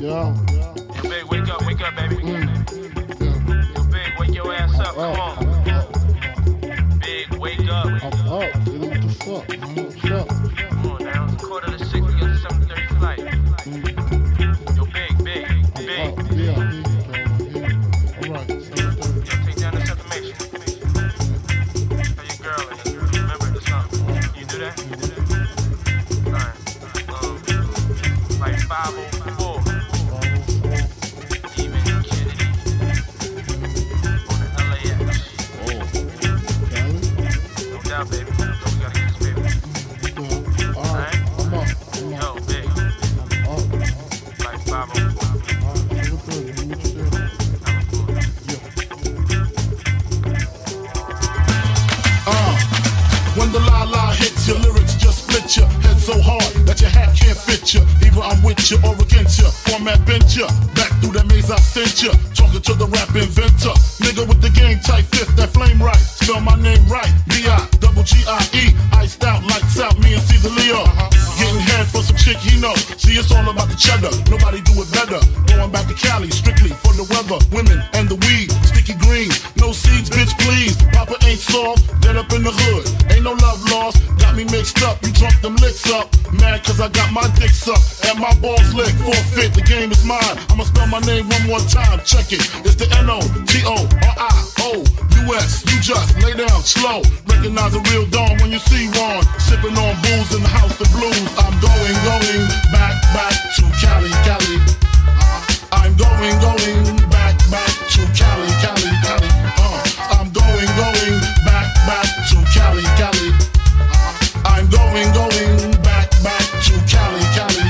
Yo, Big, wake up, baby. Yo, Big, wake your ass up, come on. Big, wake up. I'm up, nigga, what the fuck? What's up? Come on now, it's 5:45, we got the 7:30 flight. Yo, Big. Yeah. Alright, 7:30. Yo, take down this information. Tell your girl and remember to something. You do that? Alright. Like 5:04. Even Kennedy. On the LAX. Cali? No doubt, baby. So we gotta get this paper. Alright, I'm up. Yo, Big. Like 5:04. When the la-la hits your lyrics just split your head so hard that your hat can't fit you. Either I'm with you or against you. Format bent you. Back through that maze I sent you. Talking to the rap inventor. Nigga with the game type fifth, that flame right. Spell my name right. B-I-double-G-I-E. Iced out, lights out, me and Caesar Leo. Getting head for some chick he know. See, it's all about the cheddar. Nobody do it better. Going back to Cali, strictly for the weather. Women and the weed. Sticky green. No seeds, bitch, please. Papa ain't soft. Dead up in the hood. Ain't no love lost. Got me mixed up. You drunk them licks up. Mad cause I got my dick sucked. And my balls licked. Forfeit, the game is mine. I'ma spell my name one more time. Check it. It's the N-O-T-O-R-I-O-U-S. You just lay down slow. Recognize a real dawn when you see one. Sipping on booze in the house of blues. I'm going back to Cali. I'm going back to Cali. I'm going back to Cali. I'm going back to Cali.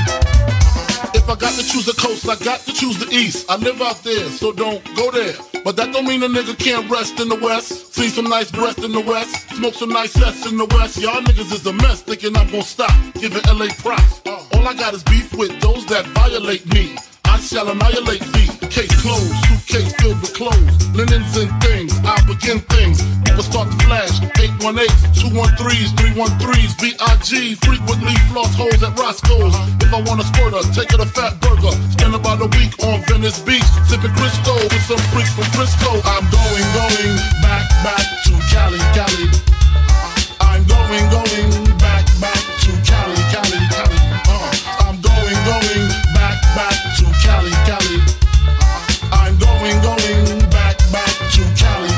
If I got to choose the coast, I got to choose the east. I live out there, so don't go there. But that don't mean a nigga can't rest in the west. See some nice breasts in the west. Smoke some nice sets in the west. Y'all niggas is a mess, thinking I'm gon' stop. Giving LA props. All I got is beef with those that violate me. I shall annihilate thee. Case closed, suitcase filled with clothes, linens and things. I begin things. People start to flash. 818s, 213s, 313s, BIG. Frequently floss holes at Roscoe's. If I want a squirter, take her to Fat Burger. Spend about a week on Venice Beach, sipping Crisco with some freaks from Frisco. I'm going back to Cali. I'm going back to Cali. I'm going back to Cali. I'm going back to Cali.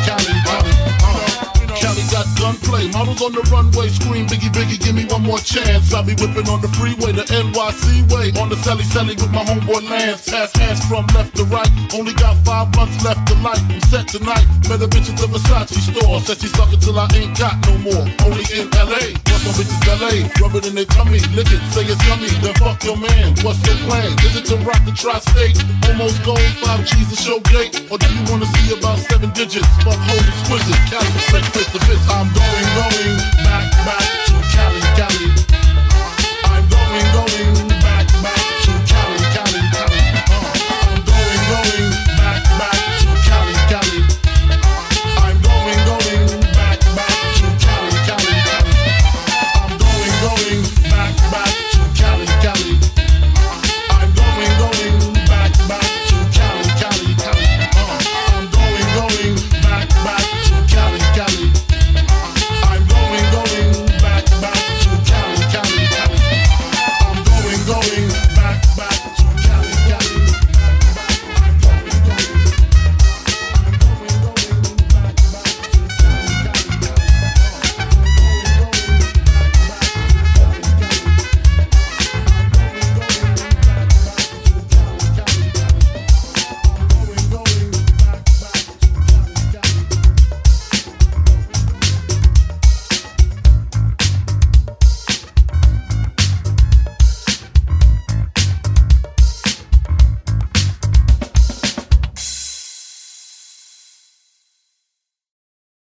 Cali got gunplay, models on the runway scream Biggie, give me one more chance. I'll be whipping on the freeway, the NYC way. On the Sally with my homeboy Lance. Pass hands from left to right. Only got 5 months left to life. I'm set tonight. Met a bitch at the Versace store. Said she suck it till I ain't got no more. Only in LA. What's my bitches LA? Rub it in their tummy. Lick it, say it's yummy. Then fuck your man. What's your plan? Is it to rock the tri-state? Almost gold, 5 G's to show gate? Or do you wanna see about 7 digits? Fuck hoes exquisite. Cali, straight face to face. I'm going back to Cali. I'm going